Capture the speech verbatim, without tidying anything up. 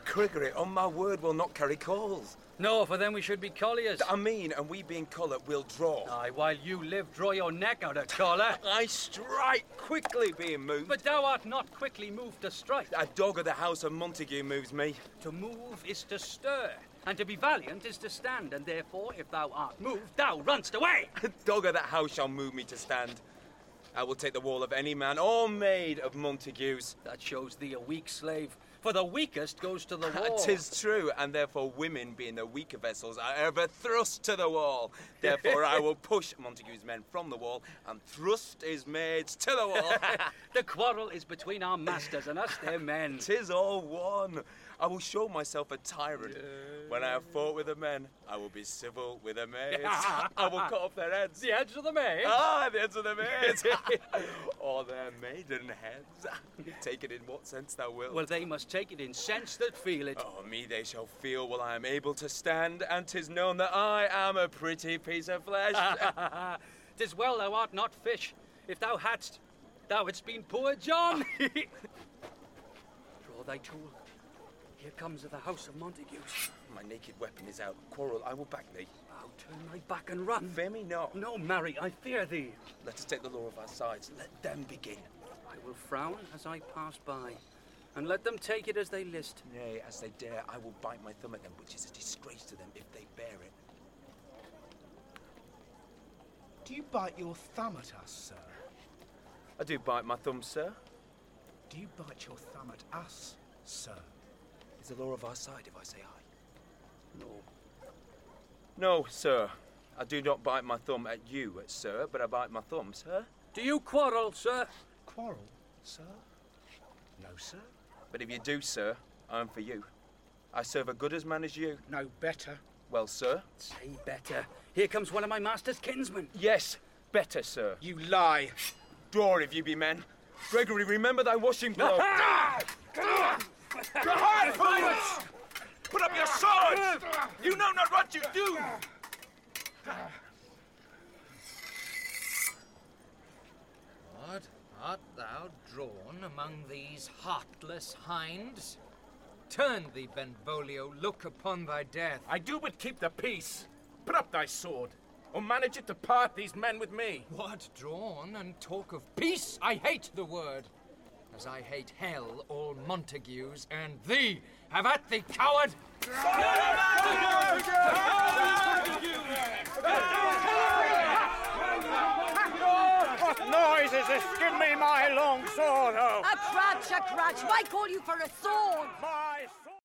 Gregory, on my word, we'll not carry calls. No, for then we should be colliers. I mean, and we being collar, we'll draw. Aye, while you live, draw your neck out of collar. I strike quickly being moved. But thou art not quickly moved to strike. A dog of the house of Montague moves me. To move is to stir, and to be valiant is to stand, and therefore, if thou art moved, thou runst away. A dog of that house shall move me to stand. I will take the wall of any man or maid of Montague's. That shows thee a weak slave, for the weakest goes to the wall. 'Tis true, and therefore women, being the weaker vessels, are ever thrust to the wall. Therefore I will push Montague's men from the wall and thrust his maids to the wall. The quarrel is between our masters and us, their men. 'Tis all one. I will show myself a tyrant. Yeah. When I have fought with the men, I will be civil with the maids. I will cut off their heads. The heads of the maids? Ah, the heads of the maids. Or their maiden heads. Take it in what sense thou wilt. Well, they must take it in sense that feel it. Oh, me they shall feel while I am able to stand, and 'tis known that I am a pretty piece of flesh. 'Tis well thou art not fish. If thou hadst, thou hadst been poor John. Draw thy tool. Here comes the house of Montagues. My naked weapon is out. Quarrel, I will back thee. I'll turn my back and run. Fear me not. No, marry, I fear thee. Let us take the law of our sides. Let them begin. I will frown as I pass by, and let them take it as they list. Nay, as they dare, I will bite my thumb at them, which is a disgrace to them if they bear it. Do you bite your thumb at us, sir? I do bite my thumb, sir. Do you bite your thumb at us, sir? Is the law of our side if I say aye? No. No, sir. I do not bite my thumb at you, sir, but I bite my thumb, sir. Do you quarrel, sir? Quarrel, sir? No, sir. But if you do, sir, I am for you. I serve a good as man as you. No better. Well, sir? Say better. Here comes one of my master's kinsmen. Yes, better, sir. You lie. Draw if you be men. Gregory, remember thy washing blow. Behind, fools! Put up your swords! You know not what you do! What? Art thou drawn among these heartless hinds? Turn thee, Benvolio, look upon thy death. I do but keep the peace. Put up thy sword, or manage it to part these men with me. What, drawn and talk of peace? I hate the word. As I hate hell, all Montagues, and thee. Have at thee, coward! What noise is this? Give me my long sword, oh! A crutch, a crutch. Why call you for a sword? My